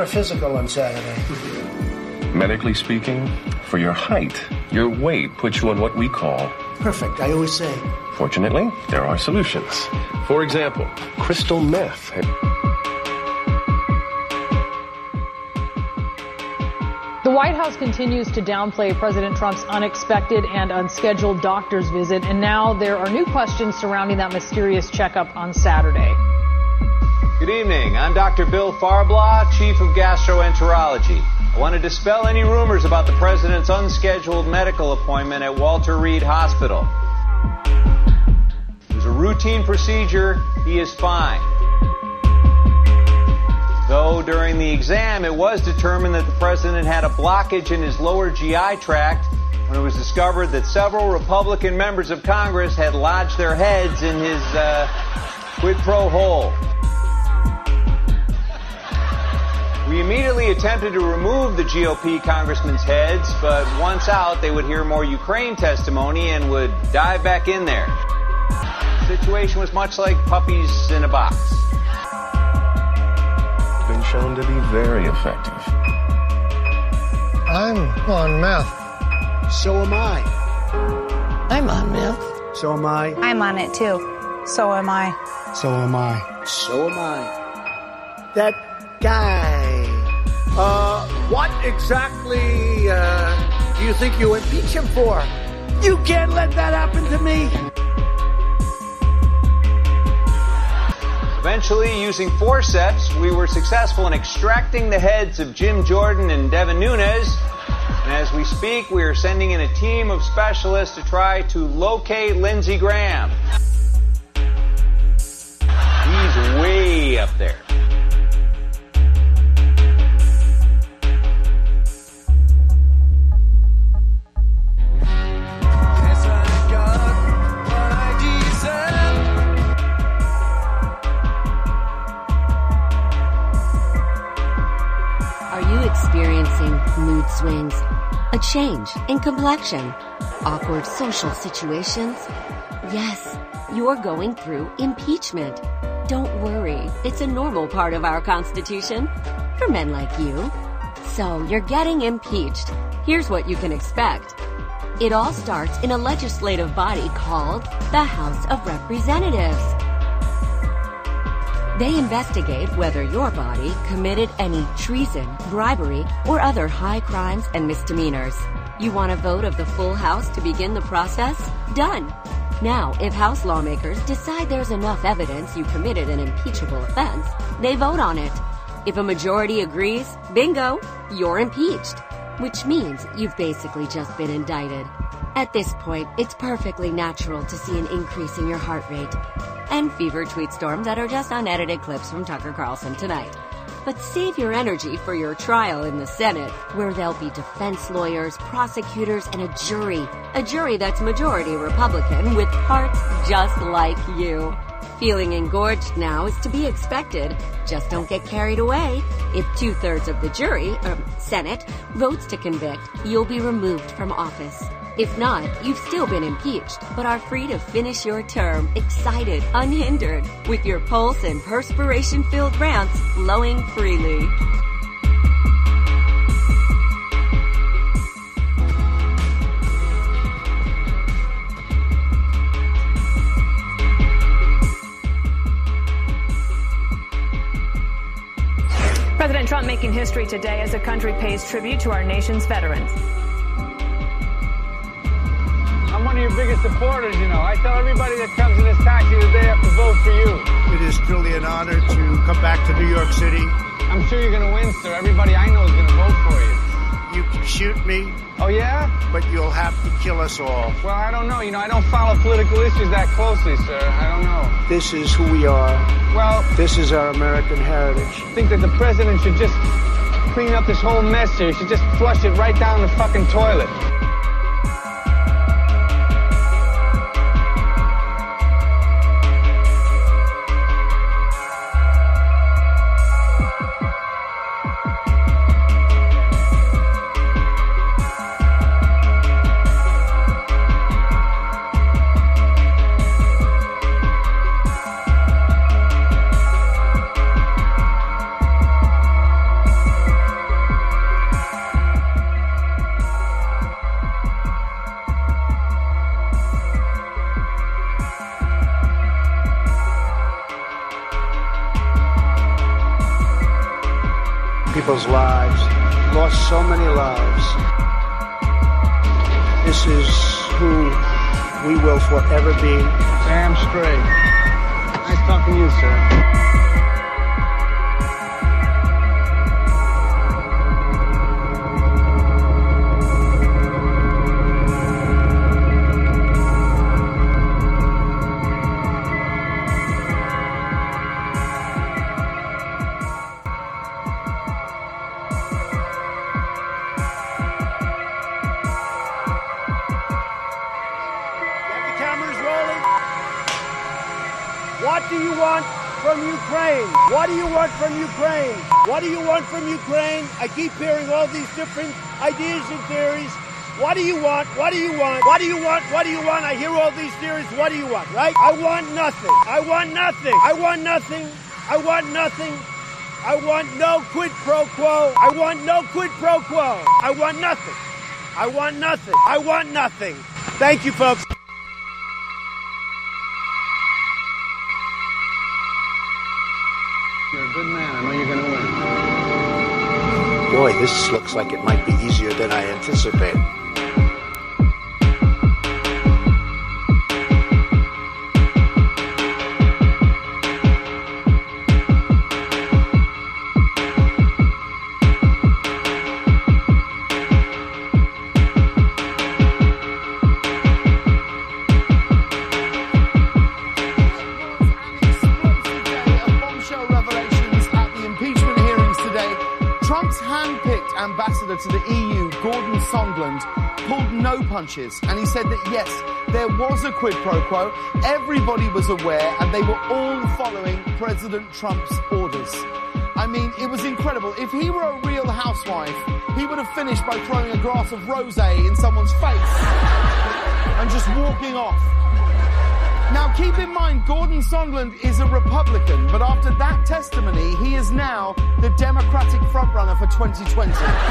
a physical on Saturday. Medically speaking, for your height, your weight puts you on what we call... Perfect, I always say. Fortunately, there are solutions. For example, crystal meth. The White House continues to downplay President Trump's unexpected and unscheduled doctor's visit, and now there are new questions surrounding that mysterious checkup on Saturday. Good evening. I'm Dr. Bill Farblaw, Chief of Gastroenterology. I want to dispel any rumors about the president's unscheduled medical appointment at Walter Reed Hospital. It was a routine procedure. He is fine. Though during the exam, it was determined that the president had a blockage in his lower GI tract when it was discovered that several Republican members of Congress had lodged their heads in his quid pro hole. We immediately attempted to remove the GOP congressmen's heads, but once out, they would hear more Ukraine testimony and would dive back in there. The situation was much like puppies in a box. Been shown to be very effective. I'm on meth. So am I. I'm on meth. So am I. I'm on it too. So am I. So am I. So am I. That guy. What exactly do you think you impeach him for? You can't let that happen to me. Eventually, using forceps, we were successful in extracting the heads of Jim Jordan and Devin Nunes. And as we speak, we are sending in a team of specialists to try to locate Lindsey Graham. He's way up there. Experiencing mood swings, a change in complexion, awkward social situations? Yes, you're going through impeachment. Don't worry, it's a normal part of our Constitution for men like you. So you're getting impeached. Here's what you can expect. It all starts in a legislative body called the House of Representatives. They investigate whether your body committed any treason, bribery, or other high crimes and misdemeanors. You want a vote of the full House to begin the process? Done. Now, if House lawmakers decide there's enough evidence you committed an impeachable offense, they vote on it. If a majority agrees, bingo, you're impeached. Which means you've basically just been indicted. At this point, it's perfectly natural to see an increase in your heart rate and fever tweet storm that are just unedited clips from Tucker Carlson tonight. But save your energy for your trial in the Senate, where there'll be defense lawyers, prosecutors, and a jury that's majority Republican with hearts just like you. Feeling engorged now is to be expected. Just don't get carried away. If 2/3 of the jury, Senate, votes to convict, you'll be removed from office. If not, you've still been impeached, but are free to finish your term excited, unhindered, with your pulse and perspiration-filled rants flowing freely. President Trump making history today as the country pays tribute to our nation's veterans. I'm one of your biggest supporters, you know. I tell everybody that comes in this taxi that they have to vote for you. It is truly an honor to come back to New York City. I'm sure you're going to win, sir. Everybody I know is going to vote for you. You can shoot me. Oh, yeah? But you'll have to kill us all. Well, I don't know. You know, I don't follow political issues that closely, sir. I don't know. This is who we are. Well, this is our American heritage. I think that the president should just clean up this whole mess here. He should just flush it right down the fucking toilet. people's lives, lost so many lives. This is who we will forever be. Damn straight. Nice talking to you, sir. What do you want from Ukraine? What do you want from Ukraine? What do you want from Ukraine? I keep hearing all these different ideas and theories. What do you want? What do you want? What do you want? What do you want? I hear all these theories. What do you want, right? I want nothing. I want nothing. I want nothing. I want nothing. I want no quid pro quo. I want no quid pro quo. I want nothing. I want nothing. I want nothing. Thank you, folks. You're a good man. I know you're going to win. Boy, this looks like it might be easier than I anticipated. Ambassador to the EU, Gordon Sondland, pulled no punches, and he said that yes, there was a quid pro quo, everybody was aware, and they were all following President Trump's orders. I mean, it was incredible. If he were a real housewife, he would have finished by throwing a glass of rosé in someone's face and just walking off. Now, keep in mind, Gordon Sondland is a Republican, but after that testimony, he is now the Democratic frontrunner for 2020.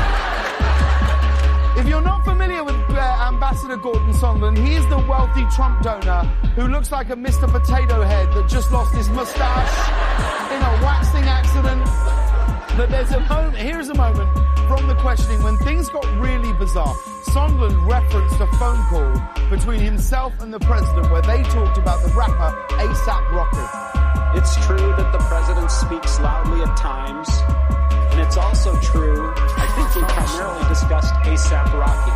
If you're not familiar with Ambassador Gordon Sondland, he is the wealthy Trump donor who looks like a Mr. Potato Head that just lost his mustache in a waxing accident. But here's a moment from the questioning when things got really bizarre. Sondland referenced a phone call between himself and the president where they talked about the rapper A$AP Rocky. It's true that the president speaks loudly at times, and it's also true, I think we primarily discussed A$AP Rocky.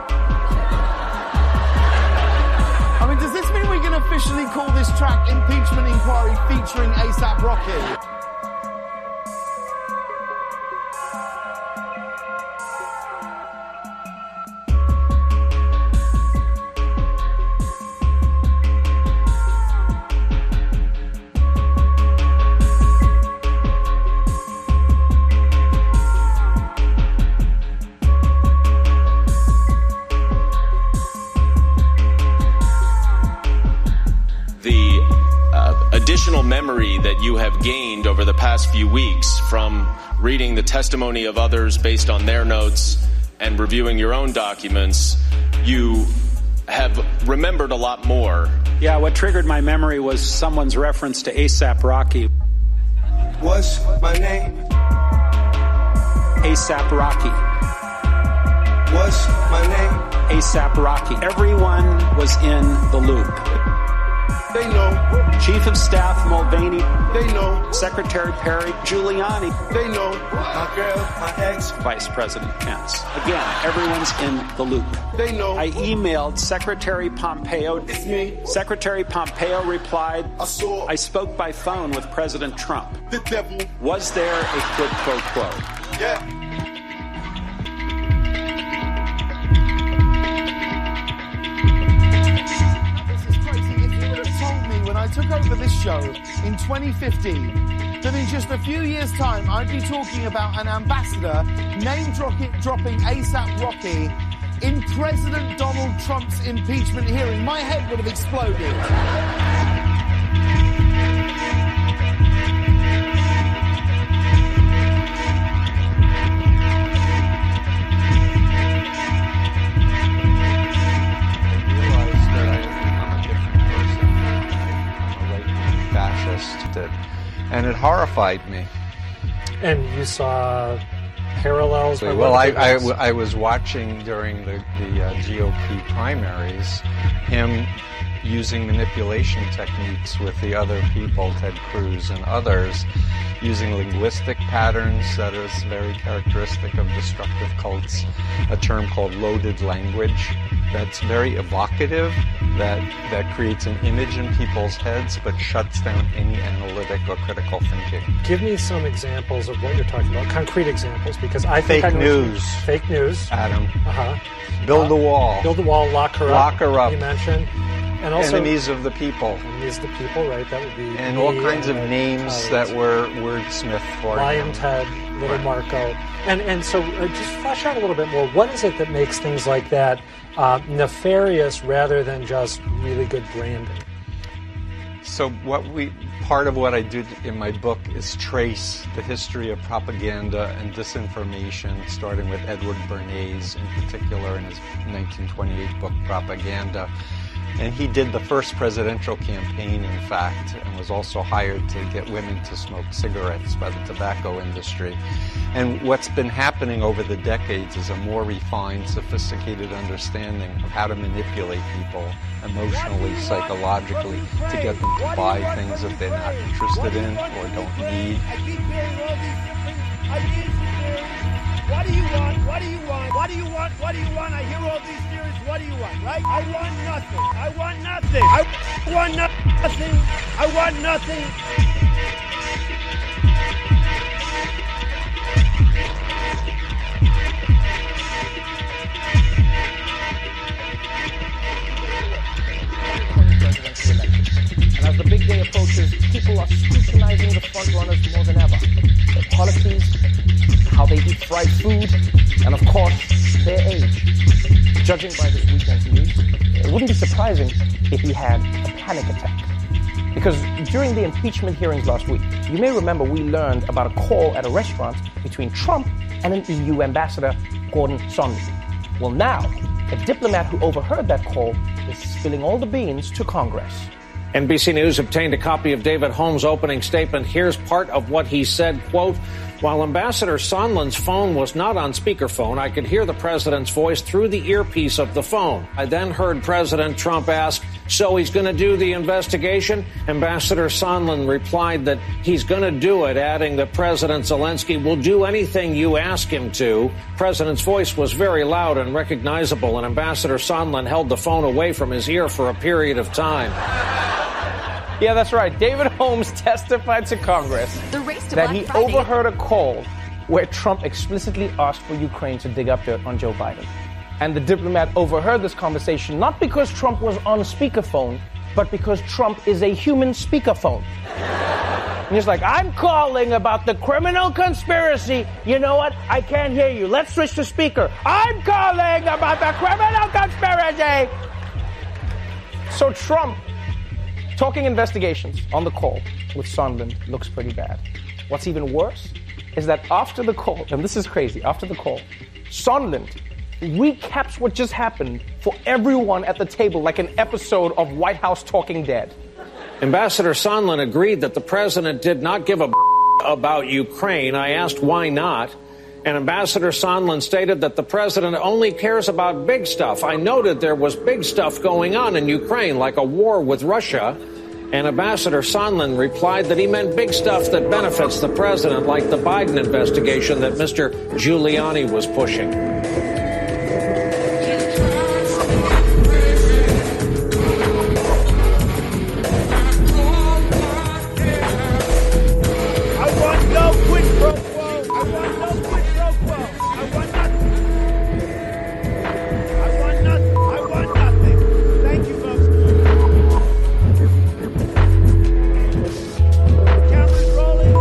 I mean, does this mean we can officially call this track Impeachment Inquiry featuring A$AP Rocky? Additional memory that you have gained over the past few weeks from reading the testimony of others based on their notes and reviewing your own documents, you have remembered a lot more. Yeah, what triggered my memory was someone's reference to A$AP Rocky. What's my name? A$AP Rocky. What's my name? A$AP Rocky. Everyone was in the loop. They know. Chief of Staff Mulvaney. They know. Secretary Perry. Giuliani. They know. My girl, my ex. Vice President Pence. Again, everyone's in the loop. They know. I emailed Secretary Pompeo. It's me. Secretary Pompeo replied, I spoke by phone with President Trump. The devil. Was there a quid pro quo? Yeah. I took over this show in 2015, that in just a few years' time, I'd be talking about an ambassador name-dropping A$AP Rocky in President Donald Trump's impeachment hearing. My head would have exploded. And it horrified me. And you saw parallels? Well, I was watching during the GOP primaries him using manipulation techniques with the other people, Ted Cruz and others, using linguistic patterns that is very characteristic of destructive cults, a term called loaded language that's very evocative, that creates an image in people's heads but shuts down any analytic or critical thinking. Give me some examples of what you're talking about, concrete examples, because I think Fake news. Fake news. Adam. Uh-huh. Build a wall. Build a wall, lock her up. Lock her up. You mentioned. And also, enemies of the people. Enemies of the people, right? That would be. And all kinds of names that were wordsmith for Lion Ted, Little Marco. And so just flesh out a little bit more. What is it that makes things like that nefarious rather than just really good branding? So part of what I did in my book is trace the history of propaganda and disinformation, starting with Edward Bernays in particular in his 1928 book, Propaganda. And he did the first presidential campaign, in fact, and was also hired to get women to smoke cigarettes by the tobacco industry. And what's been happening over the decades is a more refined, sophisticated understanding of how to manipulate people emotionally, psychologically, to get them to buy things that they're not interested in or don't need. I keep hearing all these theories. What do you want? What do you want? What do you want? What do you want? I hear all these theories. What do you want, right? I want nothing. I want nothing. I want nothing. I want nothing. And as the big day approaches, people are scrutinizing the front runners more than ever. Their policies, how they eat fried food, and of course, their age. Judging by this weekend's news, it wouldn't be surprising if he had a panic attack. Because during the impeachment hearings last week, you may remember we learned about a call at a restaurant between Trump and an EU ambassador, Gordon Sondland. Well, now, a diplomat who overheard that call is spilling all the beans to Congress. NBC News obtained a copy of David Holmes' opening statement. Here's part of what he said, quote, "While Ambassador Sondland's phone was not on speakerphone, I could hear the president's voice through the earpiece of the phone. I then heard President Trump ask, 'So he's going to do the investigation?' Ambassador Sondland replied that he's going to do it, adding that President Zelensky will do anything you ask him to. President's voice was very loud and recognizable, and Ambassador Sondland held the phone away from his ear for a period of time." Yeah, that's right. David Holmes testified to Congress that he overheard a call where Trump explicitly asked for Ukraine to dig up dirt on Joe Biden. And the diplomat overheard this conversation not because Trump was on speakerphone, but because Trump is a human speakerphone. And he's like, "I'm calling about the criminal conspiracy. You know what? I can't hear you. Let's switch to speaker. I'm calling about the criminal conspiracy." So Trump talking investigations on the call with Sondland looks pretty bad. What's even worse is that after the call, and this is crazy, after the call, Sondland recaps what just happened for everyone at the table like an episode of White House Talking Dead. Ambassador Sondland agreed that the president did not give a about Ukraine. I asked why not. And Ambassador Sondland stated that the president only cares about big stuff. I noted there was big stuff going on in Ukraine, like a war with Russia. And Ambassador Sondland replied that he meant big stuff that benefits the president, like the Biden investigation that Mr. Giuliani was pushing. I want no quid pro quo. I want no quid pro quo. I want nothing. I want nothing. I want nothing. Thank you, folks. The camera's rolling.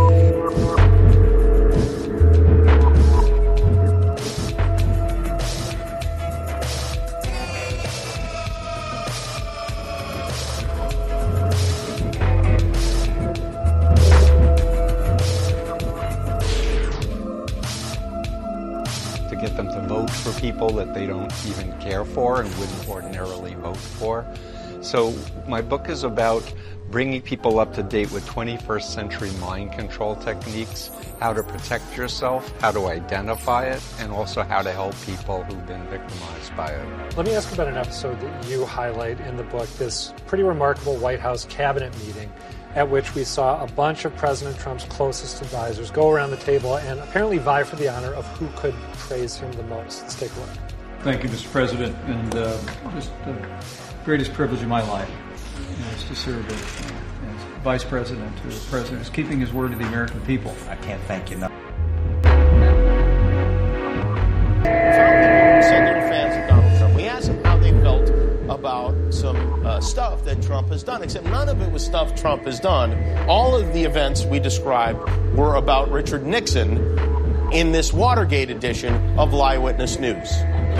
To get them to vote for people that they don't even care for and wouldn't ordinarily vote for. So my book is about bringing people up to date with 21st century mind control techniques, how to protect yourself, how to identify it, and also how to help people who've been victimized by it. Let me ask about an episode that you highlight in the book, this pretty remarkable White House cabinet meeting at which we saw a bunch of President Trump's closest advisors go around the table and apparently vie for the honor of who could praise him the most. Let's take a look. Thank you, Mr. President, and just the greatest privilege of my life is to serve as Vice President to the President who's keeping his word to the American people. I can't thank you enough. So little fans of Donald Trump. We asked them how they felt about some stuff that Trump has done, except none of it was stuff Trump has done. All of the events we described were about Richard Nixon in this Watergate edition of Lie Witness News.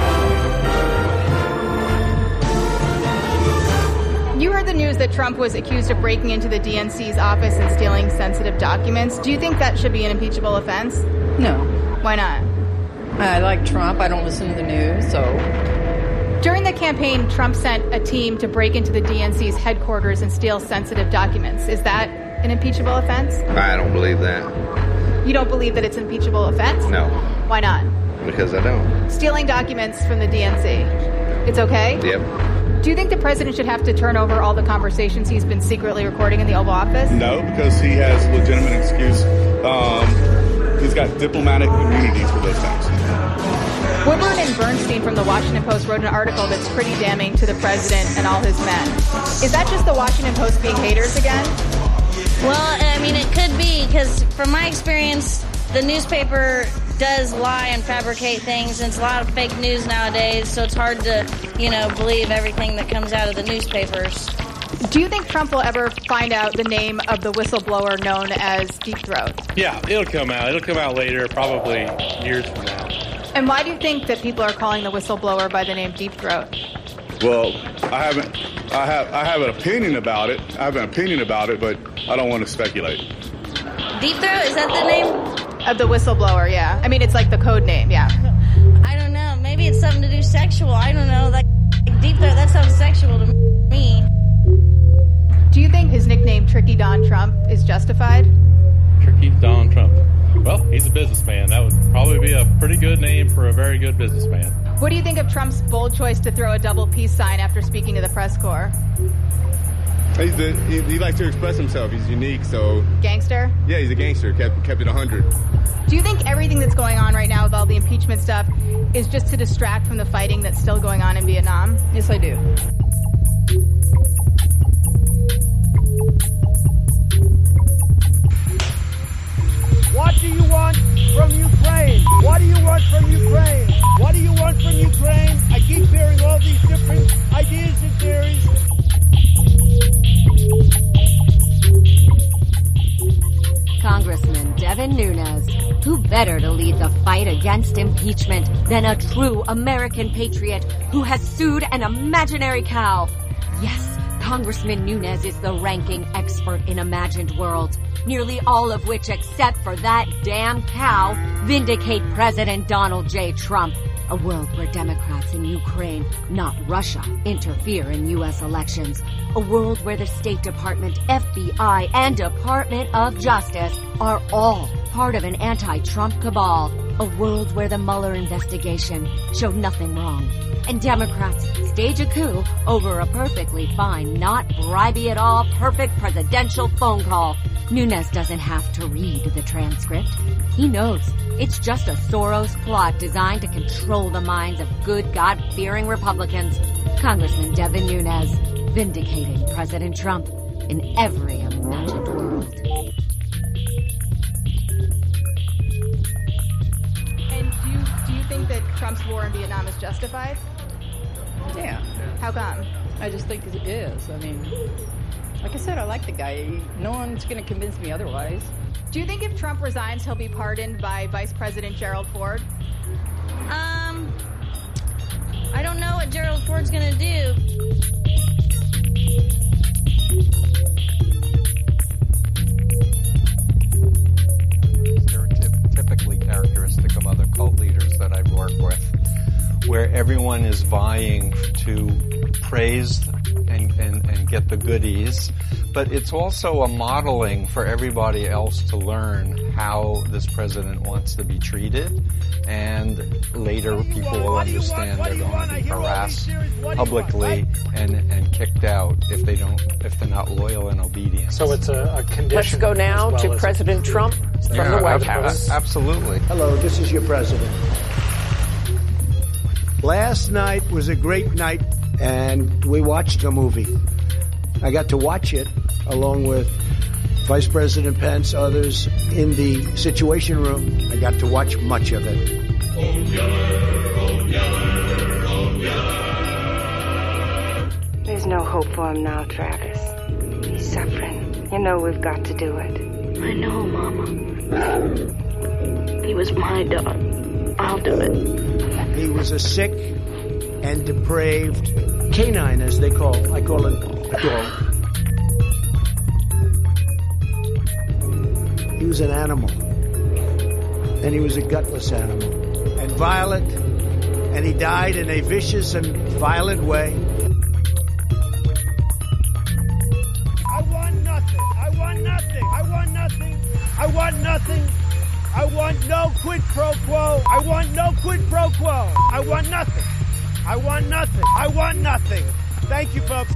You heard the news that Trump was accused of breaking into the DNC's office and stealing sensitive documents. Do you think that should be an impeachable offense? No. Why not? I like Trump. I don't listen to the news, so... During the campaign, Trump sent a team to break into the DNC's headquarters and steal sensitive documents. Is that an impeachable offense? I don't believe that. You don't believe that it's an impeachable offense? No. Why not? Because I don't. Stealing documents from the DNC. It's okay? Yep. Do you think the president should have to turn over all the conversations he's been secretly recording in the Oval Office? No, because he has legitimate excuse. He's got diplomatic immunities for those things. Woodward and Bernstein from the Washington Post wrote an article that's pretty damning to the president and all his men. Is that just the Washington Post being haters again? Well, I mean, it could be, because from my experience, the newspaper does lie and fabricate things, and it's a lot of fake news nowadays, so it's hard to, believe everything that comes out of the newspapers. Do you think Trump will ever find out the name of the whistleblower known as Deep Throat? Yeah, it'll come out. It'll come out later, probably years from now. And why do you think that people are calling the whistleblower by the name Deep Throat? Well, I have an opinion about it. But I don't want to speculate. Deep Throat, is that the name? Of the whistleblower, yeah. I mean, it's like the code name, yeah. I don't know. Maybe it's something to do sexual. I don't know. Like Deep Throat, that sounds sexual to me. Do you think his nickname Tricky Don Trump is justified? Tricky Don Trump. Well, he's a businessman. That would probably be a pretty good name for a very good businessman. What do you think of Trump's bold choice to throw a double peace sign after speaking to the press corps? He likes to express himself. He's unique, so... Gangster? Yeah, he's a gangster. Kept it 100. Do you think everything that's going on right now with all the impeachment stuff is just to distract from the fighting that's still going on in Vietnam? Yes, I do. What do you want from Ukraine? What do you want from Ukraine? What do you want from Ukraine? I keep hearing all these different ideas and theories. Congressman Devin Nunes, who better to lead the fight against impeachment than a true American patriot who has sued an imaginary cow? Yes, Congressman Nunes is the ranking expert in imagined worlds, nearly all of which, except for that damn cow, vindicate President Donald J. Trump. A world where Democrats in Ukraine, not Russia, interfere in U.S. elections. A world where the State Department, FBI, and Department of Justice are all part of an anti-Trump cabal. A world where the Mueller investigation showed nothing wrong. And Democrats stage a coup over a perfectly fine, not bribey at all, perfect presidential phone call. Nunes doesn't have to read the transcript. He knows it's just a Soros plot designed to control the minds of good, God-fearing Republicans. Congressman Devin Nunes, vindicating President Trump in every imagined world. And do you think that Trump's war in Vietnam is justified? Yeah. How come? I just think it is. I mean, like I said, I like the guy. No one's going to convince me otherwise. Do you think if Trump resigns, he'll be pardoned by Vice President Gerald Ford? I don't know what Gerald Ford's going to do. Typically characteristic of other cult leaders that I've worked with. where everyone is vying to praise and get the goodies, but it's also a modeling for everybody else to learn how this president wants to be treated, and later people will understand they're going to be harassed publicly and kicked out if they're not loyal and obedient. So it's a condition. Let's go now to President Trump from the White House. Absolutely. Hello, this is your president. Last night was a great night, and we watched a movie. I got to watch it along with Vice President Pence, others in the Situation Room. I got to watch much of it. There's no hope for him now, Travis. He's suffering. You know we've got to do it. I know, Mama. He was my dog. I'll do it. He was a sick and depraved canine, as they call. I call him a dog. He was an animal, and he was a gutless animal, and violent, and he died in a vicious and violent way. I want nothing. I want nothing. I want nothing. I want nothing. I want no quid pro quo. I want no quid pro quo. I want nothing. I want nothing. I want nothing. Thank you, folks.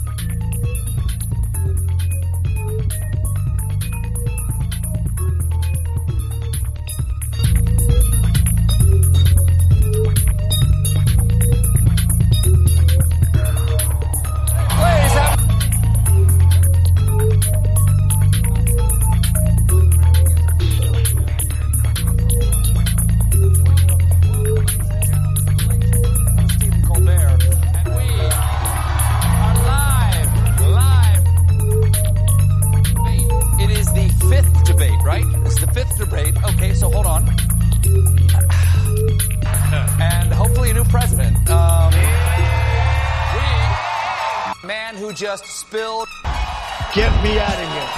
Just spilled. Get me out of here.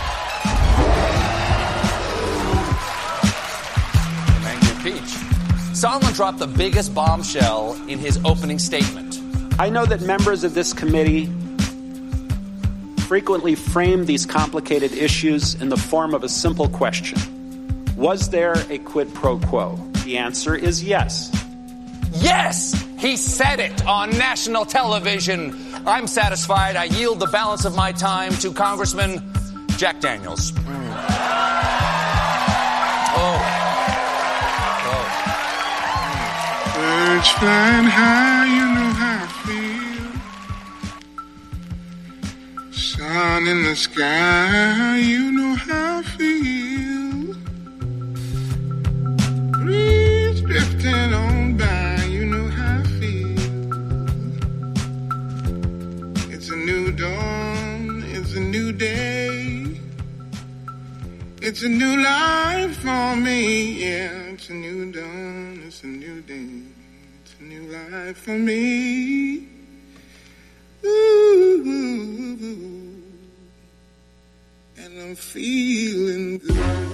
Mango Peach. Sondland dropped the biggest bombshell in his opening statement. I know that members of this committee frequently frame these complicated issues in the form of a simple question. Was there a quid pro quo? The answer is yes. Yes! He said it on national television. I'm satisfied. I yield the balance of my time to Congressman Jack Daniels. Birds flying high, you know how I feel. Sun in the sky, you know how I feel. Breeze drifting on by, you know how I feel. It's a new dawn, it's a new day. It's a new life for me, yeah. It's a new dawn, it's a new day. It's a new life for me. Ooh, and I'm feeling good.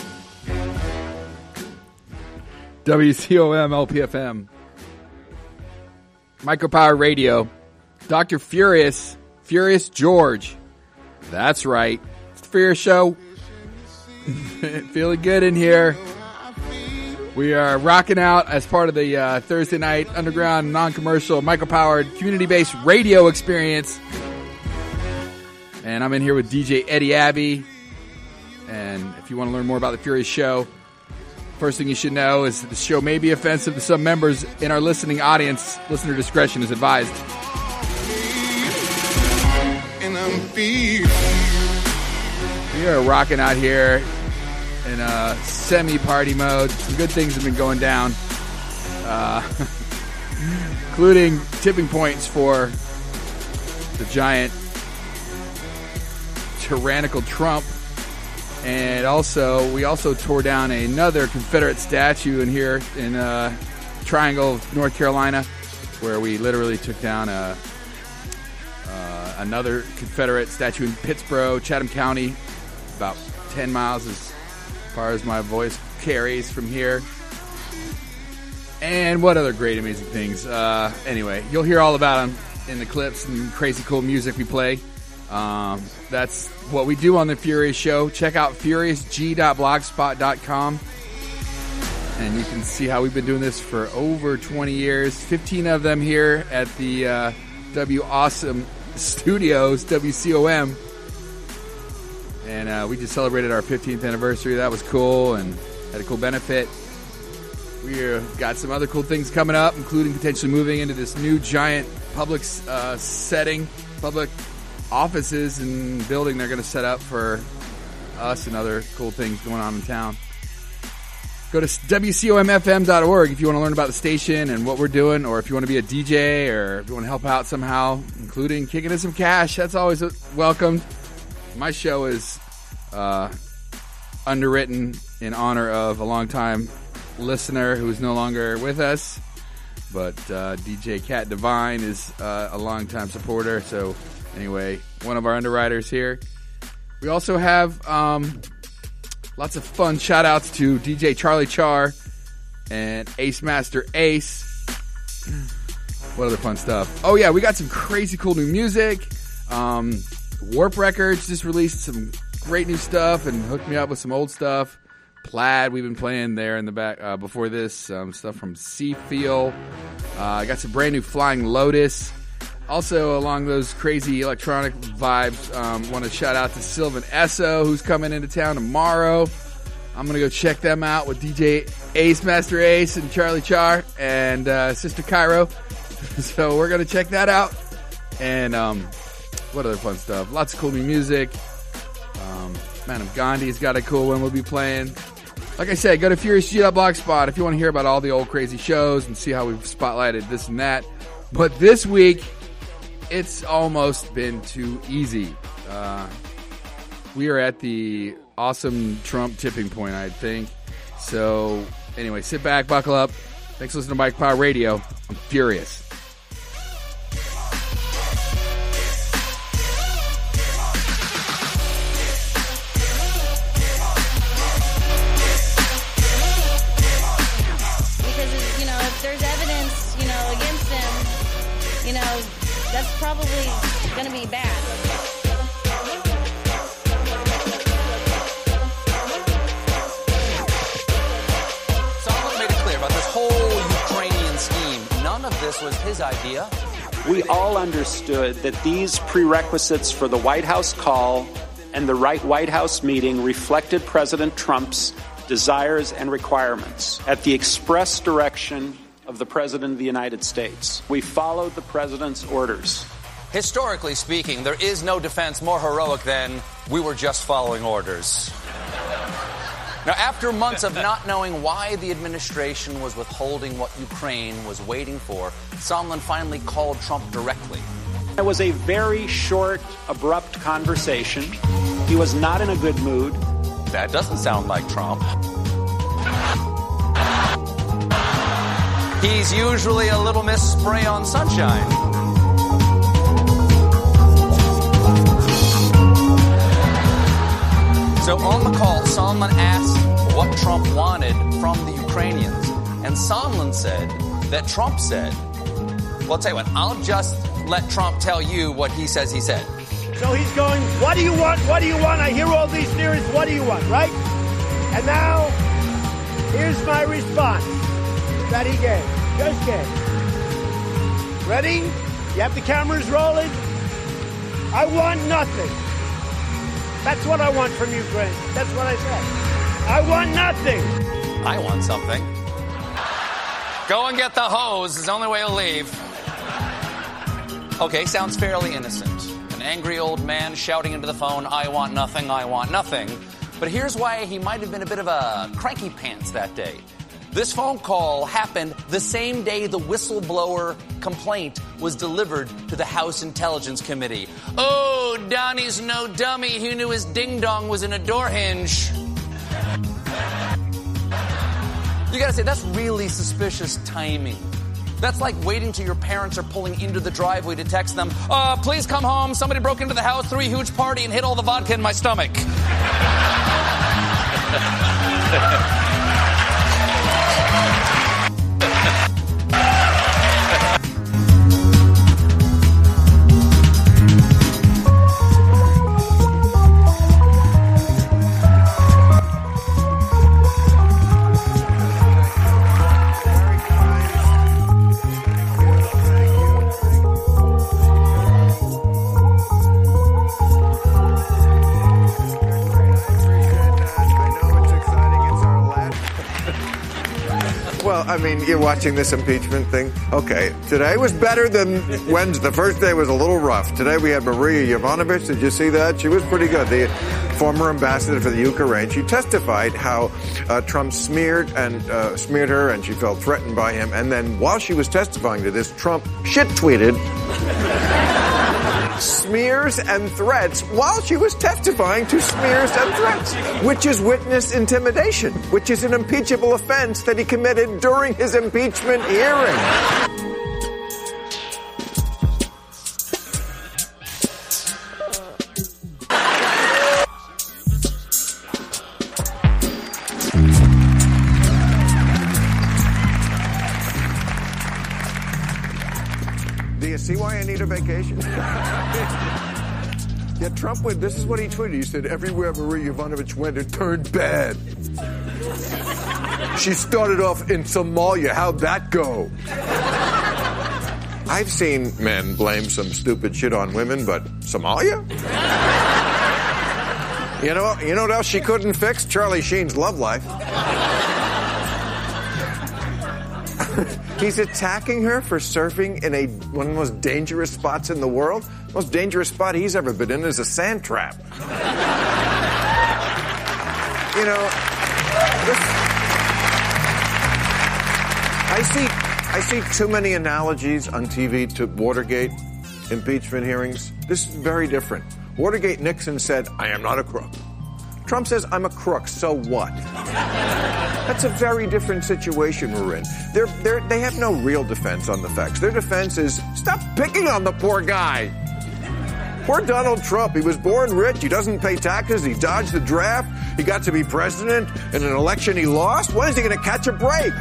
WCOM LPFM. Micropower Radio. Dr. Furious George. That's right. It's the Furious Show. Feeling good in here. We are rocking out as part of the Thursday night underground non-commercial micro-powered community-based radio experience. And I'm in here with DJ Eddie Abbey. And if you want to learn more about the Furious Show, first thing you should know is that the show may be offensive to some members in our listening audience. Listener discretion is advised. And I'm feeling. We are rocking out here in a semi-party mode. Some good things have been going down, including tipping points for the giant tyrannical Trump. And we also tore down another Confederate statue in here in Triangle, North Carolina, where we literally took down another Confederate statue in Pittsburgh, Chatham County, about 10 miles as far as my voice carries from here. And what other great, amazing things. Anyway, you'll hear all about them in the clips and crazy cool music we play. That's what we do on the Furious Show. Check out furiousg.blogspot.com. And you can see how we've been doing this for over 20 years. 15 of them here at the W Awesome Studios, WCOM. And we just celebrated our 15th anniversary. That was cool and had a cool benefit. We got some other cool things coming up, including potentially moving into this new giant public setting, public offices and building they're going to set up for us and other cool things going on in town. Go to WCOMFM.org if you want to learn about the station and what we're doing, or if you want to be a DJ, or if you want to help out somehow, including kicking in some cash. That's always welcomed. My show is underwritten in honor of a longtime listener who is no longer with us, but DJ Cat Divine is a longtime supporter. So anyway, one of our underwriters here. We also have lots of fun shout outs to DJ Charlie Char and Ace Master Ace. What other fun stuff? Oh yeah, we got some crazy cool new music. Warp Records just released some great new stuff and hooked me up with some old stuff. Plaid, we've been playing there in the back before this. Stuff from Seafeel. I got some brand new Flying Lotus. Also, along those crazy electronic vibes, want to shout out to Sylvan Esso, who's coming into town tomorrow. I'm going to go check them out with DJ Ace Master Ace and Charlie Char and Sister Cairo. So we're going to check that out. And what other fun stuff? Lots of cool new music. Madam Gandhi's got a cool one we'll be playing. Like I said, go to FuriousG.blogspot if you want to hear about all the old crazy shows and see how we've spotlighted this and that. But this week, it's almost been too easy. We are at the awesome Trump tipping point, I think. So, anyway, sit back, buckle up. Thanks for listening to Mike Power Radio. I'm Furious. That's probably going to be bad. Someone made it clear about this whole Ukrainian scheme. None of this was his idea. We all understood that these prerequisites for the White House call and the White House meeting reflected President Trump's desires and requirements at the express direction of the President of the United States. We followed the President's orders. Historically speaking, there is no defense more heroic than we were just following orders. Now, after months of not knowing why the administration was withholding what Ukraine was waiting for, Sondland finally called Trump directly. It was a very short, abrupt conversation. He was not in a good mood. That doesn't sound like Trump. He's usually a little Miss Spray on Sunshine. So on the call, Sondland asked what Trump wanted from the Ukrainians. And Sondland said that Trump said, well, I'll tell you what, I'll just let Trump tell you what he says he said. So he's going, what do you want? What do you want? I hear all these theories. What do you want, right? And now, here's my response that he gave. Just gave. Ready? You have the cameras rolling? I want nothing. That's what I want from Ukraine. That's what I said. I want nothing. I want something. Go and get the hose. It's the only way to leave. Okay, sounds fairly innocent. An angry old man shouting into the phone, I want nothing, I want nothing. But here's why he might have been a bit of a cranky pants that day. This phone call happened the same day the whistleblower complaint was delivered to the House Intelligence Committee. Oh, Donnie's no dummy. Who knew his ding-dong was in a door hinge? You gotta say, that's really suspicious timing. That's like waiting till your parents are pulling into the driveway to text them, please come home. Somebody broke into the house, threw a huge party, and hid all the vodka in my stomach. I mean, you're watching this impeachment thing. Okay, today was better than Wednesday. The first day was a little rough. Today we had Maria Yovanovitch. Did you see that? She was pretty good. The former ambassador for the Ukraine. She testified how Trump smeared her, and she felt threatened by him. And then while she was testifying to this, Trump shit-tweeted smears and threats while she was testifying to smears and threats, which is witness intimidation, which is an impeachable offense that he committed during his impeachment hearing. Do you see why I need a vacation? Yeah, Trump went, this is what he tweeted. He said, everywhere Maria Yovanovitch went, it turned bad. She started off in Somalia. How'd that go? I've seen men blame some stupid shit on women, but Somalia? You know what else she couldn't fix? Charlie Sheen's love life. He's attacking her for surfing in one of the most dangerous spots in the world. The most dangerous spot he's ever been in is a sand trap. You know, I see too many analogies on TV to Watergate impeachment hearings. This is very different. Watergate, Nixon said, I am not a crook. Trump says, I'm a crook, so what? That's a very different situation we're in. They have no real defense on the facts. Their defense is, stop picking on the poor guy. Poor Donald Trump. He was born rich. He doesn't pay taxes. He dodged the draft. He got to be president in an election he lost. When is he going to catch a break?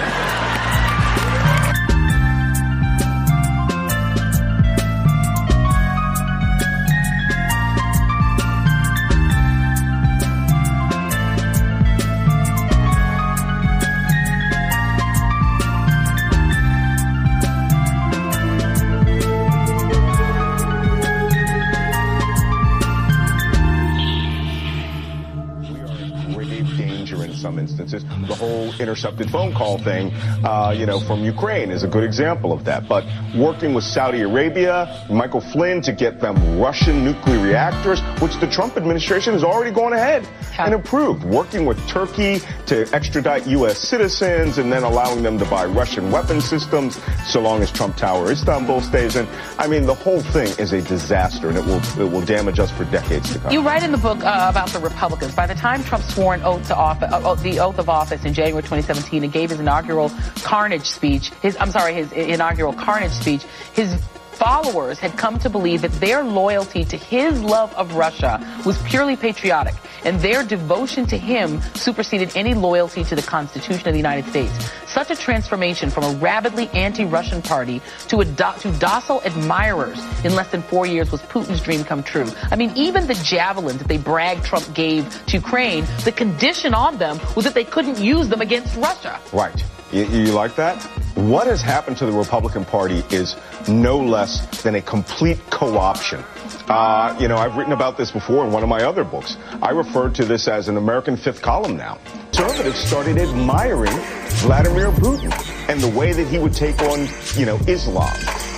The whole intercepted phone call thing, from Ukraine is a good example of that. But working with Saudi Arabia, Michael Flynn to get them Russian nuclear reactors, which the Trump administration has already gone ahead and approved. Working with Turkey to extradite U.S. citizens and then allowing them to buy Russian weapon systems so long as Trump Tower Istanbul stays in. I mean, the whole thing is a disaster, and it will damage us for decades to come. You write in the book about the Republicans. By the time Trump swore an oath to office, the oath of office in January 2017 and gave his inaugural carnage speech, his followers had come to believe that their loyalty to his love of Russia was purely patriotic, and their devotion to him superseded any loyalty to the Constitution of the United States. Such a transformation from a rabidly anti-Russian party to docile admirers in less than 4 years was Putin's dream come true. I mean, even the javelins that they bragged Trump gave to Ukraine, the condition on them was that they couldn't use them against Russia. Right. You like that? What has happened to the Republican Party is no less than a complete co-option. I've written about this before in one of my other books. I refer to this as an American fifth column now. Conservatives started admiring Vladimir Putin and the way that he would take on, Islam.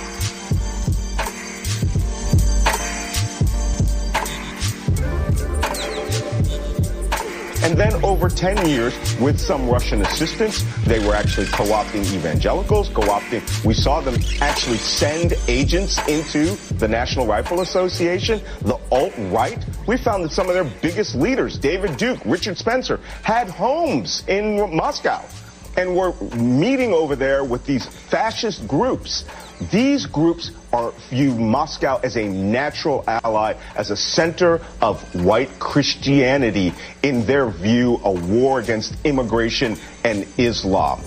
And then over 10 years, with some Russian assistance, they were actually co-opting evangelicals, we saw them actually send agents into the National Rifle Association, the alt-right. We found that some of their biggest leaders, David Duke, Richard Spencer, had homes in Moscow and were meeting over there with these fascist groups. These groups view Moscow as a natural ally, as a center of white Christianity, in their view, a war against immigration and Islam.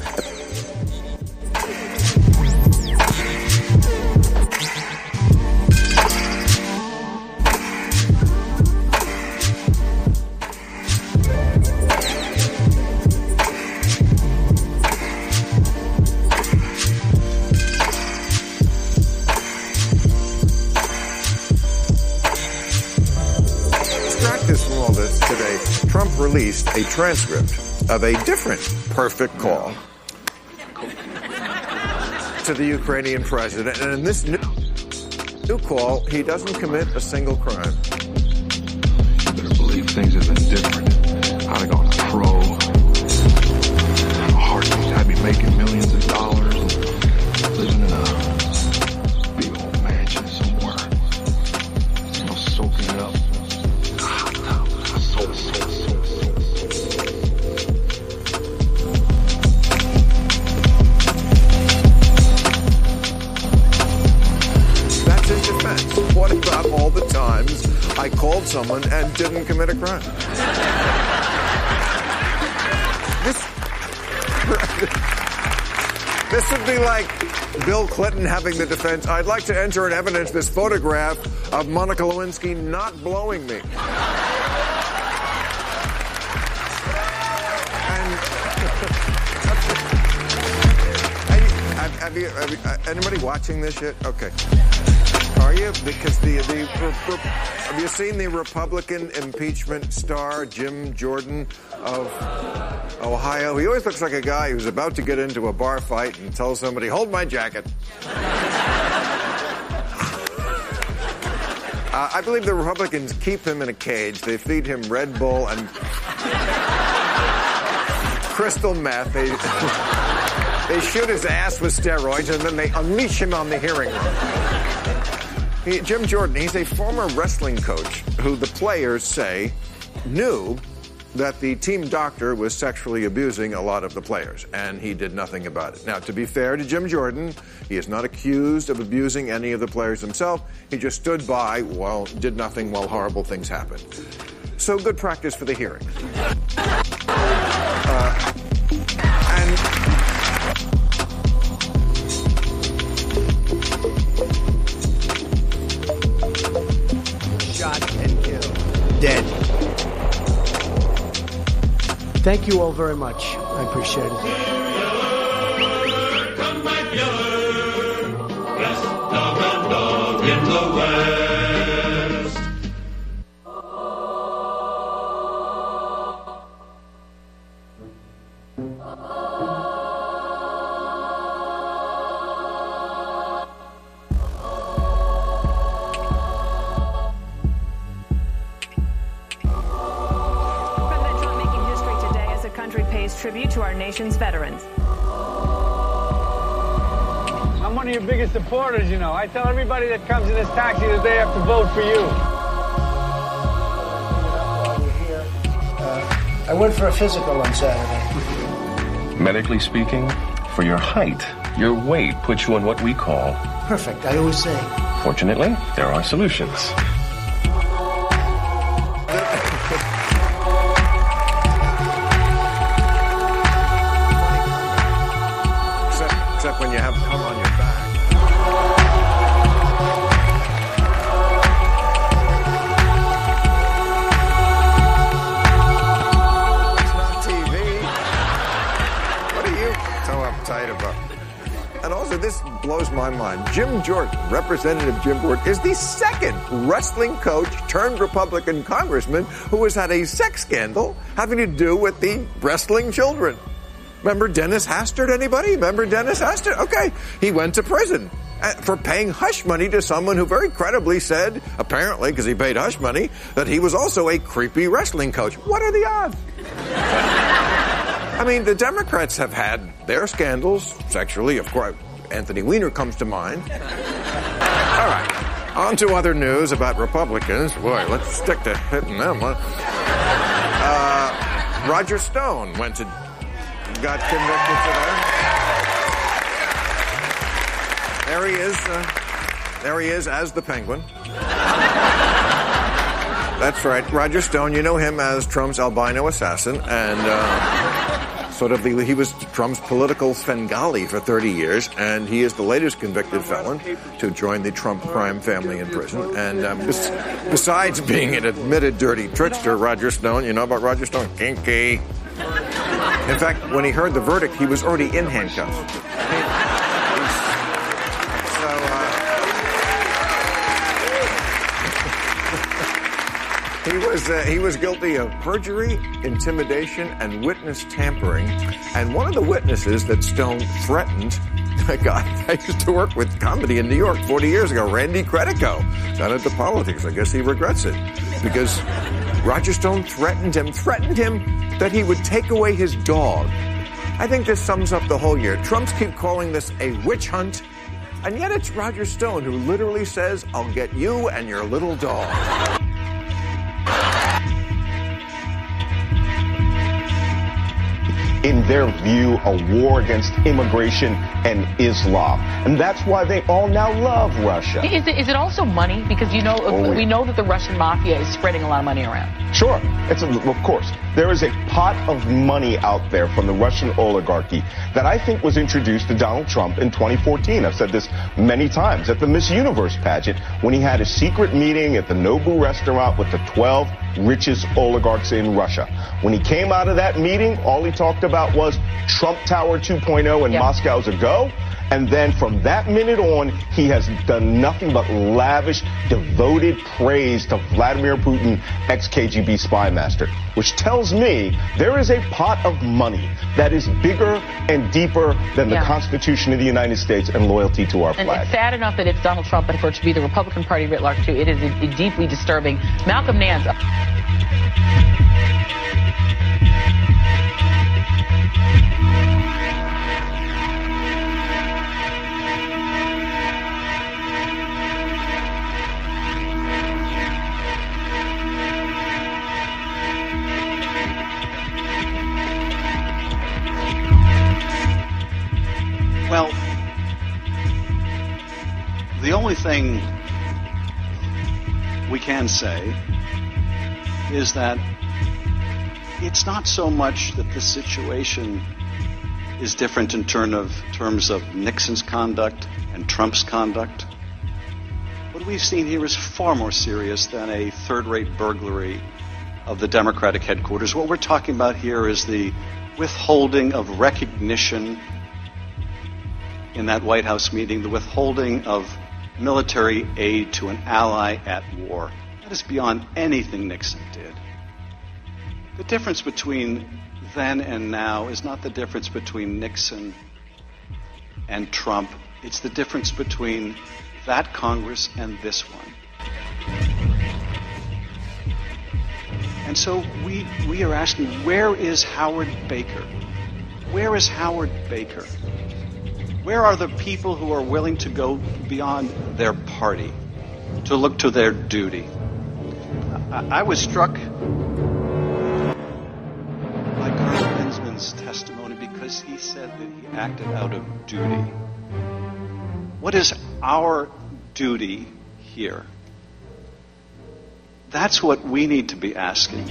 Released a transcript of a different perfect call. to the Ukrainian president, and in this new call, he doesn't commit a single crime. You better believe things have been different. I'd have gone pro. Heartbeat, I'd be making millions of dollars and living in a big old mansion somewhere. You know, soaking it up. That's his defense. What about all the times I called someone and didn't commit a crime? This would be like Bill Clinton having the defense, I'd like to enter in evidence this photograph of Monica Lewinsky not blowing me. Have you anybody watching this yet? Okay. Are you? Because have you seen the Republican impeachment star, Jim Jordan of Ohio? He always looks like a guy who's about to get into a bar fight and tells somebody, hold my jacket. I believe the Republicans keep him in a cage. They feed him Red Bull and crystal meth. They shoot his ass with steroids, and then they unleash him on the hearing room. Jim Jordan, he's a former wrestling coach who the players say knew that the team doctor was sexually abusing a lot of the players, and he did nothing about it. Now, to be fair to Jim Jordan, he is not accused of abusing any of the players himself. He just stood by did nothing while horrible things happened. So good practice for the hearing. Shot and killed. Dead. Thank you all very much. I appreciate it. Come back yellow, best dog and dog in the West. Tribute to our nation's veterans. I'm one of your biggest supporters, you know. I tell everybody that comes in this taxi that they have to vote for you. I went for a physical on Saturday. Medically speaking, for your height, your weight puts you on what we call... Perfect, I always say. Fortunately, there are solutions. Except when you have cum on your back. It's not TV. What are you so uptight about? And also, this blows my mind. Jim Jordan, Representative Jim Jordan, is the second wrestling coach turned Republican congressman who has had a sex scandal having to do with the wrestling children. Remember Dennis Hastert, anybody? Remember Dennis Hastert? Okay. He went to prison for paying hush money to someone who very credibly said, apparently, because he paid hush money, that he was also a creepy wrestling coach. What are the odds? I mean, the Democrats have had their scandals sexually. Of course, Anthony Weiner comes to mind. All right. On to other news about Republicans. Boy, let's stick to hitting them. Roger Stone got convicted today. There he is. There he is as the Penguin. That's right. Roger Stone, you know him as Trump's albino assassin, and he was Trump's political Svengali for 30 years, and he is the latest convicted felon to join the Trump crime family in prison. And besides being an admitted dirty trickster, Roger Stone, you know about Roger Stone? Kinky. In fact, when he heard the verdict, he was already in handcuffs. He was guilty of perjury, intimidation, and witness tampering. And one of the witnesses that Stone threatened a guy I used to work with comedy in New York 40 years ago, Randy Credico, got into politics. I guess he regrets it because Roger Stone threatened him that he would take away his dog. I think this sums up the whole year. Trumps keep calling this a witch hunt, and yet it's Roger Stone who literally says, I'll get you and your little dog. In their view, a war against immigration and Islam. And that's why they all now love Russia. Is it also money? Because we know that the Russian mafia is spreading a lot of money around. Sure. Of course. There is a pot of money out there from the Russian oligarchy that I think was introduced to Donald Trump in 2014. I've said this many times at the Miss Universe pageant when he had a secret meeting at the Nobu restaurant with the 12 richest oligarchs in Russia. When he came out of that meeting, all he talked about was Trump Tower 2.0 and Moscow's a go. And then from that minute on, he has done nothing but lavish, devoted praise to Vladimir Putin, ex-KGB spy master, which tells me there is a pot of money that is bigger and deeper than the Constitution of the United States and loyalty to our flag. And it's sad enough that it's Donald Trump, but for it to be the Republican Party writ large, too, it is deeply disturbing. Malcolm Nance. Well, the only thing we can say is that it's not so much that this situation is different in terms of Nixon's conduct and Trump's conduct. What we've seen here is far more serious than a third-rate burglary of the Democratic headquarters. What we're talking about here is the withholding of recognition in that White House meeting, the withholding of military aid to an ally at war. That is beyond anything Nixon did. The difference between then and now is not the difference between Nixon and Trump. It's the difference between that Congress and this one. And so we are asking, where is Howard Baker? Where is Howard Baker? Where are the people who are willing to go beyond their party, to look to their duty? I was struck by Colonel Lensman's testimony because he said that he acted out of duty. What is our duty here? That's what we need to be asking.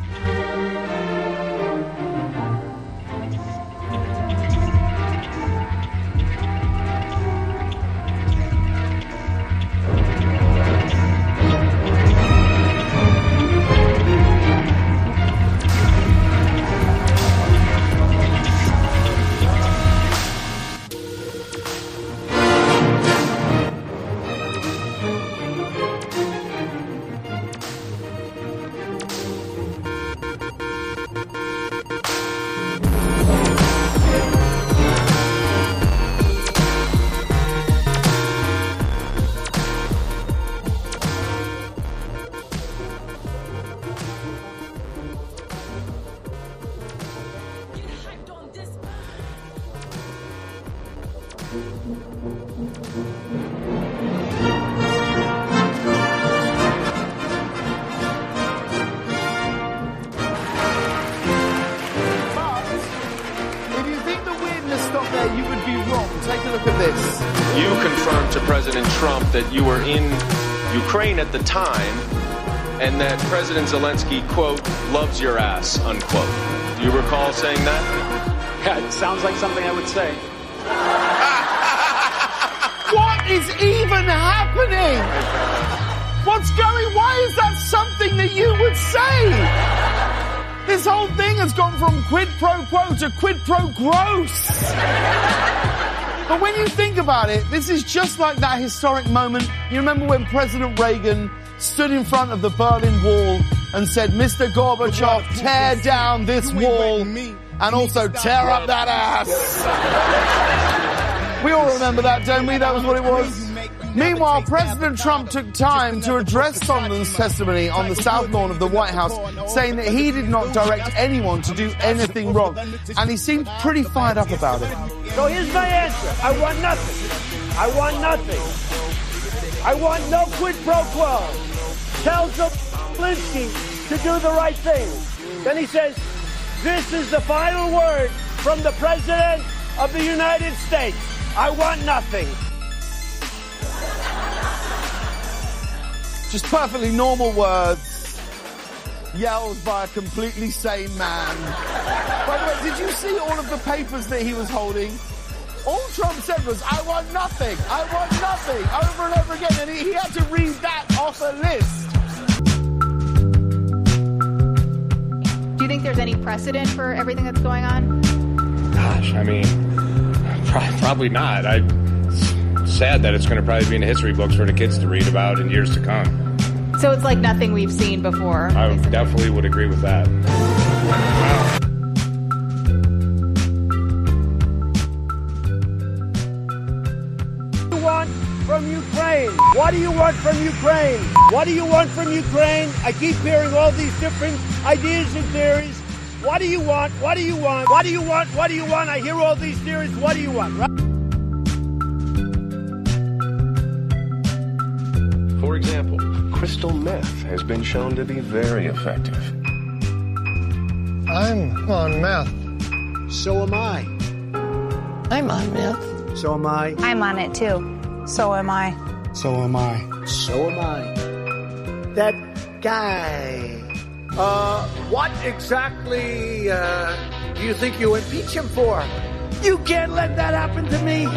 That you were in Ukraine at the time and that President Zelensky, quote, loves your ass, unquote. Do you recall saying that? Yeah, it sounds like something I would say. What is even happening? What's going? Why is that something that you would say? This whole thing has gone from quid pro quo to quid pro gross. But when you think about it, this is just like that historic moment. You remember when President Reagan stood in front of the Berlin Wall and said, Mr. Gorbachev, tear down this wall and also tear up that ass. We all remember that, don't we? That was what it was. Meanwhile, President Trump took time to address Sondland's testimony on the South Lawn of the White House, saying that he did not direct anyone to do anything wrong. And he seemed pretty fired up about it. So here's my answer. I want nothing. I want nothing. I want no quid pro quo. Tells Zelensky to do the right thing. Then he says, this is the final word from the President of the United States. I want nothing. Just perfectly normal words, yelled by a completely sane man. By the way, did you see all of the papers that he was holding? All Trump said was, I want nothing, over and over again, and he had to read that off a list. Do you think there's any precedent for everything that's going on? Gosh, I mean, probably not. It's sad that it's going to probably be in the history books for the kids to read about in years to come. So it's like nothing we've seen before. I definitely would agree with that. From Ukraine. What do you want from Ukraine? What do you want from Ukraine? I keep hearing all these different ideas and theories. What do you want? What do you want? What do you want? What do you want? I hear all these theories. What do you want? Right? For example, crystal meth has been shown to be very effective. I'm on meth. So am I. I'm on meth. So am I. I'm on it too. So am I. So am I. So am I. That guy. What exactly do you think you impeach him for? You can't let that happen to me.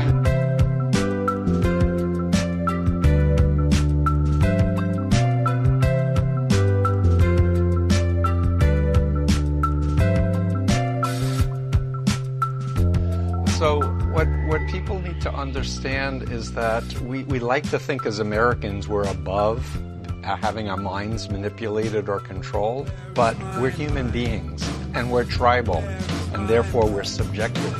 So what people need to understand is that we like to think as Americans we're above having our minds manipulated or controlled, but we're human beings and we're tribal, and therefore we're subjective.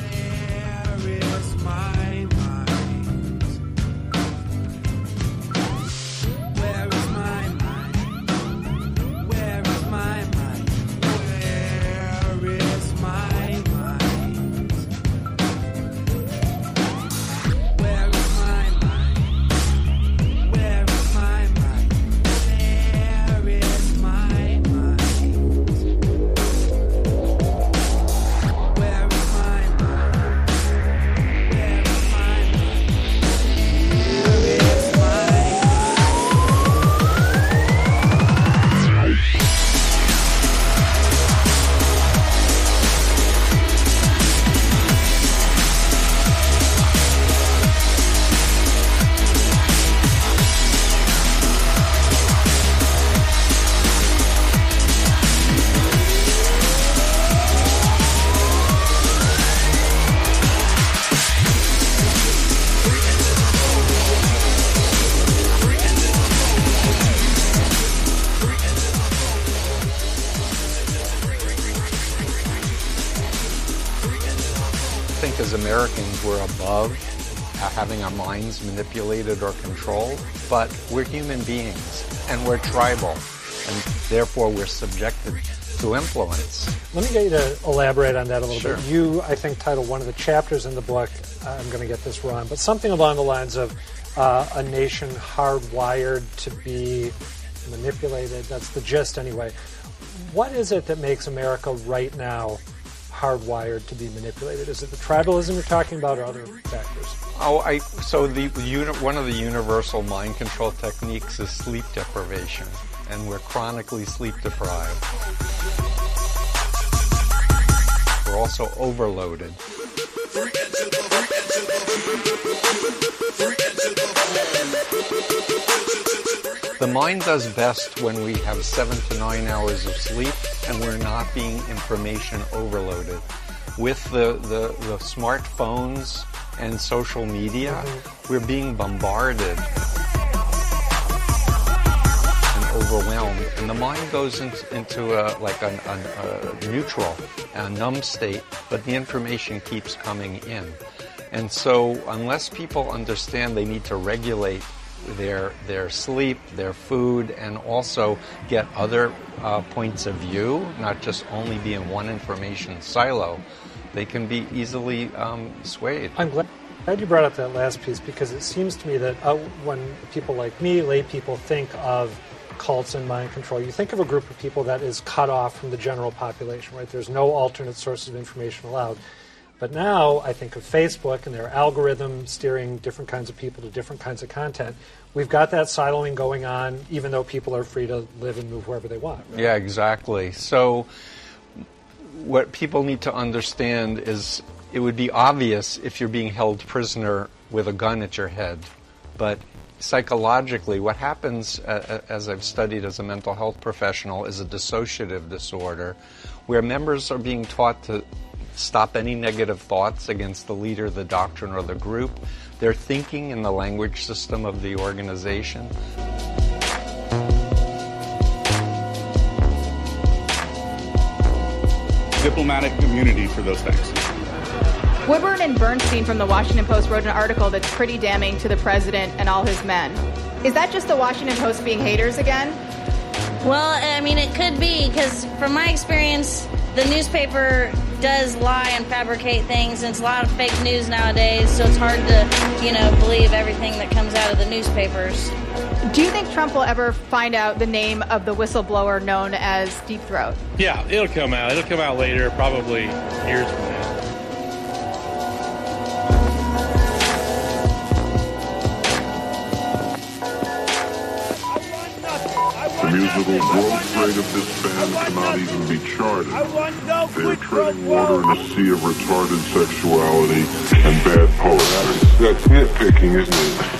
As Americans, we're above having our minds manipulated or controlled, but we're human beings and we're tribal, and therefore we're subjected to influence. Let me get you to elaborate on that a little Sure. bit. You, I think, titled one of the chapters in the book, I'm going to get this wrong, but something along the lines of a nation hardwired to be manipulated. That's the gist anyway. What is it that makes America right now hardwired to be manipulated? Is it the tribalism you're talking about or other factors? One of the universal mind control techniques is sleep deprivation, and we're chronically sleep deprived. We're also overloaded. The mind does best when we have 7 to 9 hours of sleep and we're not being information overloaded. With the smartphones and social media, we're being bombarded and overwhelmed, and the mind goes into a neutral, a numb state, but the information keeps coming in. And so unless people understand they need to regulate their sleep, their food, and also get other points of view, not just only be in one information silo, they can be easily swayed. I'm glad you brought up that last piece, because it seems to me that when people like me, lay people, think of cults and mind control, you think of a group of people that is cut off from the general population, right? There's no alternate sources of information allowed. But now I think of Facebook and their algorithm steering different kinds of people to different kinds of content. We've got that siloing going on, even though people are free to live and move wherever they want. Right? Yeah, exactly. So what people need to understand is it would be obvious if you're being held prisoner with a gun at your head. But psychologically, what happens, as I've studied as a mental health professional, is a dissociative disorder where members are being taught to stop any negative thoughts against the leader, the doctrine, or the group. They're thinking in the language system of the organization. Diplomatic immunity for those things. Woodburn and Bernstein from the Washington Post wrote an article that's pretty damning to the president and all his men. Is that just the Washington Post being haters again? Well, I mean, it could be, because from my experience, the newspaper does lie and fabricate things, and it's a lot of fake news nowadays, so it's hard to, believe everything that comes out of the newspapers. Do you think Trump will ever find out the name of the whistleblower known as Deep Throat? Yeah, it'll come out. It'll come out later, probably years from now. The musical growth rate of this band cannot even be charted. They are treading water in a sea of retarded sexuality and bad poetry. That's nitpicking, isn't it?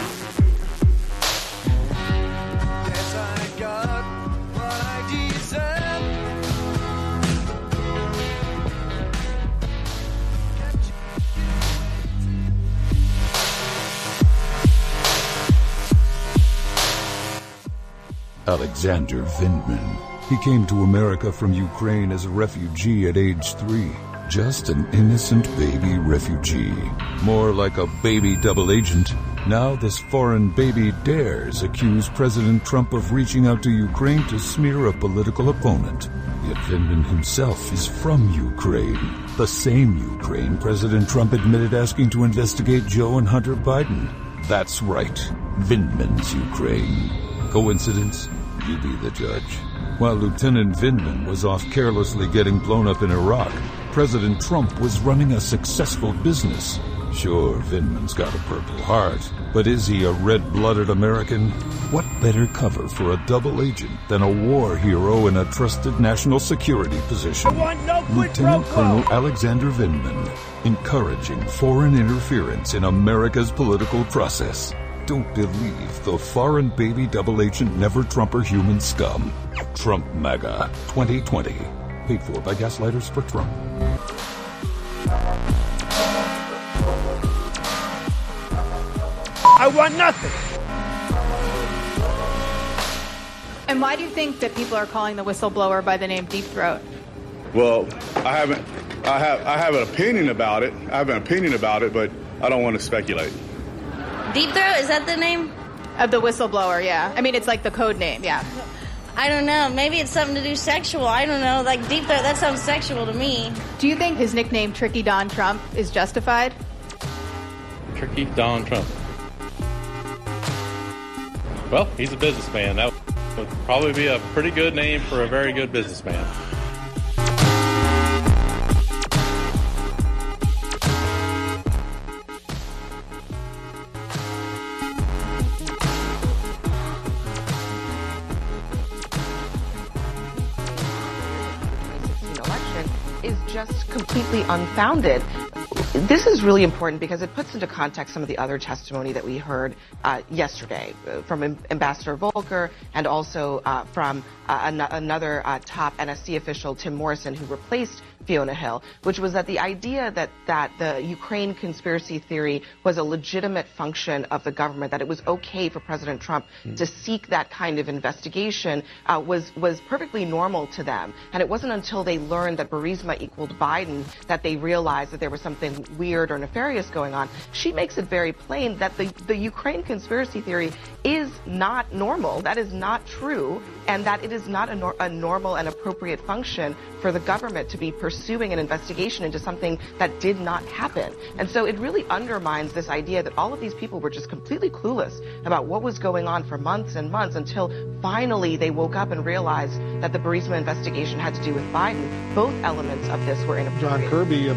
Alexander Vindman. He came to America from Ukraine as a refugee at age 3. Just an innocent baby refugee. More like a baby double agent. Now this foreign baby dares accuse President Trump of reaching out to Ukraine to smear a political opponent. Yet Vindman himself is from Ukraine. The same Ukraine President Trump admitted asking to investigate Joe and Hunter Biden. That's right. Vindman's Ukraine. Coincidence? You be the judge. While Lieutenant Vindman was off carelessly getting blown up in Iraq, President Trump was running a successful business. Sure, Vindman's got a Purple Heart, but is he a red-blooded American? What better cover for a double agent than a war hero in a trusted national security position? Lieutenant Colonel Alexander Vindman, encouraging foreign interference in America's political process. Don't believe the foreign baby double agent never Trumper human scum. Trump MAGA 2020. Paid for by Gaslighters for Trump. I want nothing. And why do you think that people are calling the whistleblower by the name Deep Throat? Well, I have an opinion about it. I have an opinion about it, but I don't want to speculate. Deep Throat, is that the name? Of the whistleblower, yeah. I mean, it's like the code name, yeah. I don't know. Maybe it's something to do sexual. I don't know. Like Deep Throat, that sounds sexual to me. Do you think his nickname Tricky Don Trump is justified? Tricky Don Trump. Well, he's a businessman. That would probably be a pretty good name for a very good businessman. Just completely unfounded. This is really important because it puts into context some of the other testimony that we heard yesterday from Ambassador Volker and also from another top NSC official, Tim Morrison, who replaced Fiona Hill, which was that the idea that the Ukraine conspiracy theory was a legitimate function of the government, that it was okay for President Trump to seek that kind of investigation was perfectly normal to them. And it wasn't until they learned that Burisma equaled Biden that they realized that there was something weird or nefarious going on. She makes it very plain that the Ukraine conspiracy theory is not normal. That is not true, and that it is not a normal and appropriate function for the government to be pursuing an investigation into something that did not happen. And so it really undermines this idea that all of these people were just completely clueless about what was going on for months and months until finally they woke up and realized that the Burisma investigation had to do with Biden. Both elements of this were inappropriate. John Kirby,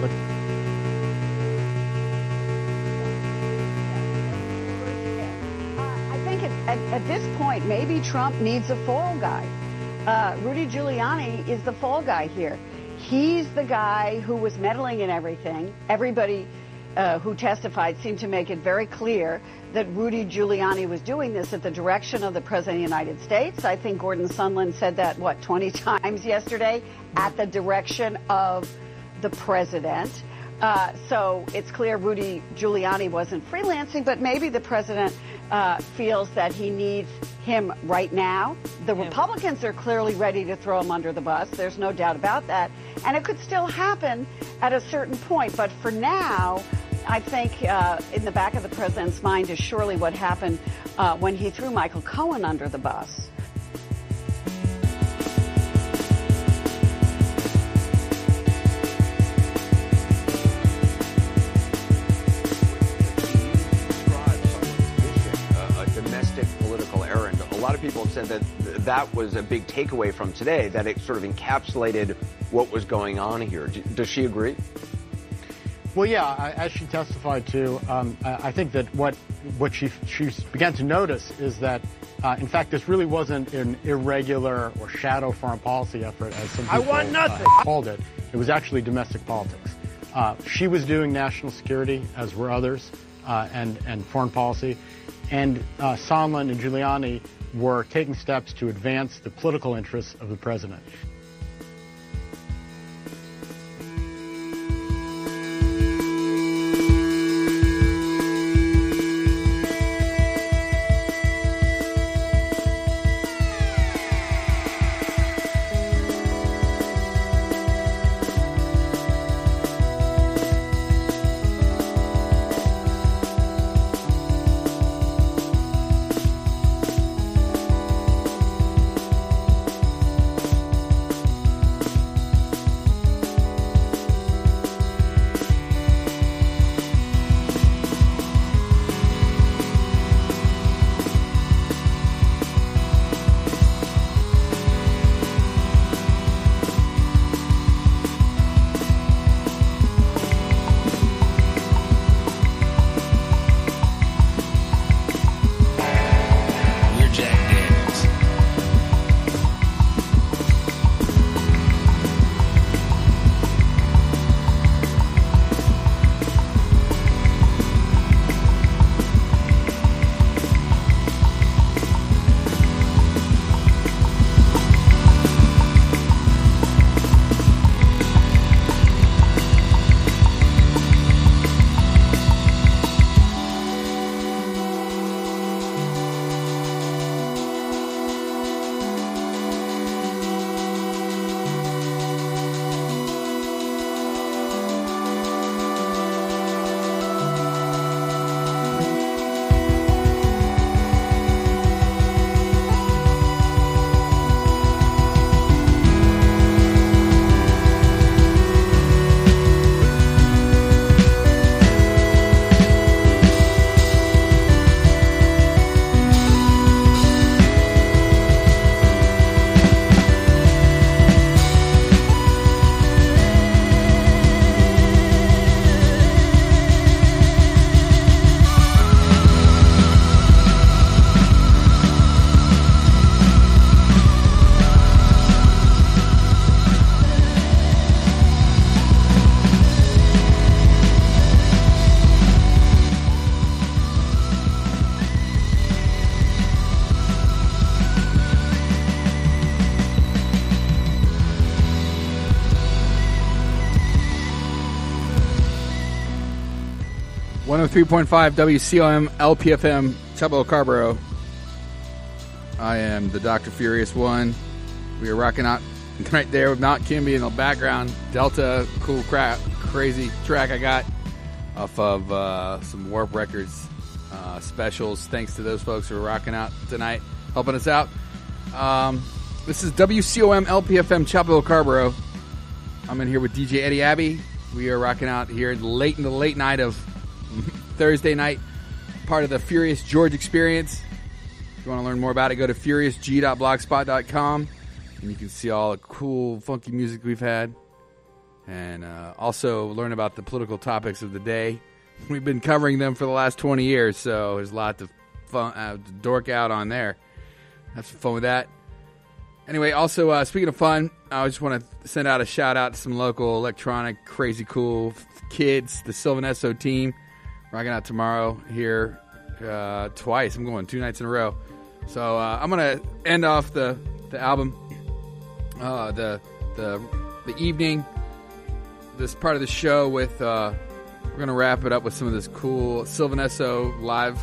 At this point, maybe Trump needs a fall guy. Rudy Giuliani is the fall guy here. He's the guy who was meddling in everything. Everybody who testified seemed to make it very clear that Rudy Giuliani was doing this at the direction of the President of the United States. I think Gordon Sondland said that, 20 times yesterday, at the direction of the President. So it's clear Rudy Giuliani wasn't freelancing, but maybe the President feels that he needs him right now. The Republicans are clearly ready to throw him under the bus. There's no doubt about that. And it could still happen at a certain point. But for now, I think in the back of the President's mind is surely what happened when he threw Michael Cohen under the bus. A lot of people have said that that was a big takeaway from today, that it sort of encapsulated what was going on here. Does she agree? Well, yeah, as she testified to, I think that what she began to notice is that, in fact, this really wasn't an irregular or shadow foreign policy effort, as some people called it. It was actually domestic politics. She was doing national security, as were others, and foreign policy. And Sondland and Giuliani were taking steps to advance the political interests of the president. 103.5 WCOM LPFM, Chapel Carborough. I am the Dr. Furious One. We are rocking out right there with Mount Kimby in the background. Delta, cool crap, crazy track I got off of some Warp Records specials. Thanks to those folks who are rocking out tonight, helping us out. This is WCOM LPFM Chapel Carborough. I'm in here with DJ Eddie Abbey. We are rocking out here late in the late night of Thursday night, part of the Furious George experience. If you want to learn more about it, go to furiousg.blogspot.com, and you can see all the cool, funky music we've had, and also learn about the political topics of the day. We've been covering them for the last 20 years, so there's a lot to dork out on there. Have some fun with that. Anyway, also, speaking of fun, I just want to send out a shout-out to some local electronic, crazy cool kids, the Sylvan Esso team, rocking out tomorrow here twice. I'm going 2 nights in a row. So I'm going to end off the album, the evening, this part of the show with, we're going to wrap it up with some of this cool Sylvan Esso live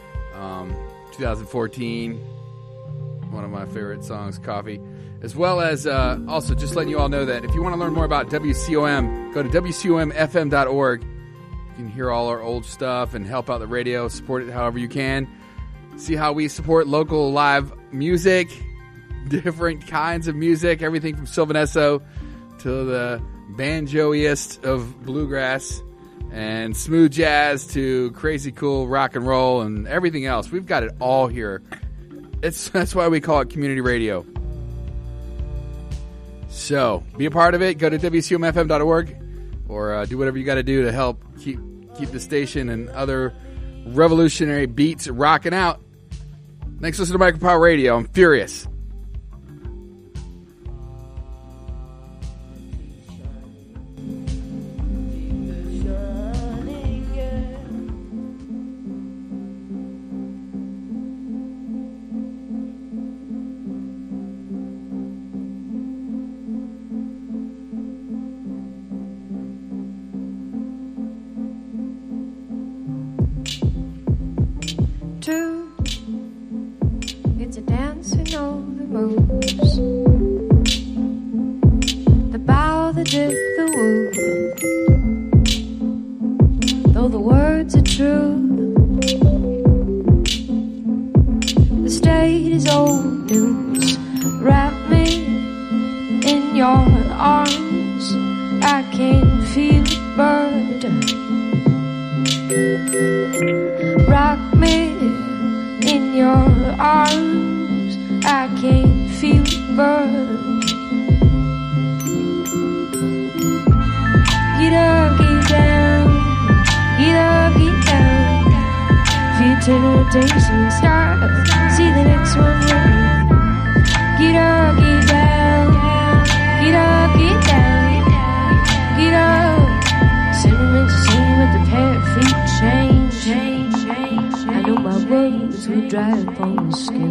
2014. One of my favorite songs, Coffee. As well as also just letting you all know that if you want to learn more about WCOM, go to WCOMFM.org. You can hear all our old stuff and help out the radio, support it however you can. See how we support local live music, different kinds of music, everything from Sylvan Esso to the banjoiest of bluegrass and smooth jazz to crazy cool rock and roll and everything else. We've got it all here. That's why we call it community radio. So, be a part of it. Go to WCOMFM.org or do whatever you got to do to help keep the station and other revolutionary beats rocking out. Thanks for listening to Micropower Radio. I'm Furious. It's a dance with all the moves. The bow, the dip, the woo. Though the words are true, the state is old news. Wrap me in your arms. I can feel it burn. Rock me in your arms, I can feel it burn. Get up, get down, get up, get down. Feel temptation, start, see the next one running. Get up, get down, get up, get down, get up. Sentiments the same with the pair of feet change, change, change. I know my words will drive upon the skin.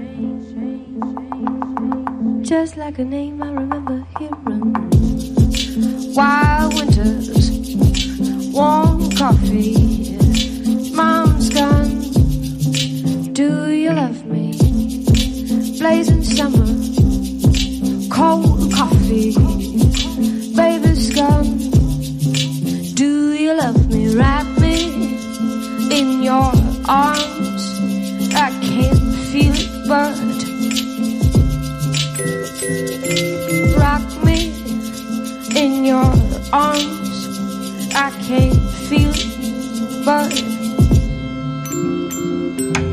Just like a name I remember hearing. Wild winters, warm coffee, mom's gone. Do you love me? Blazing summer, cold coffee, baby's gone. Do you love me? Wrap me in your arms. I can't feel it burn. Rock me in your arms. I can't feel it burn.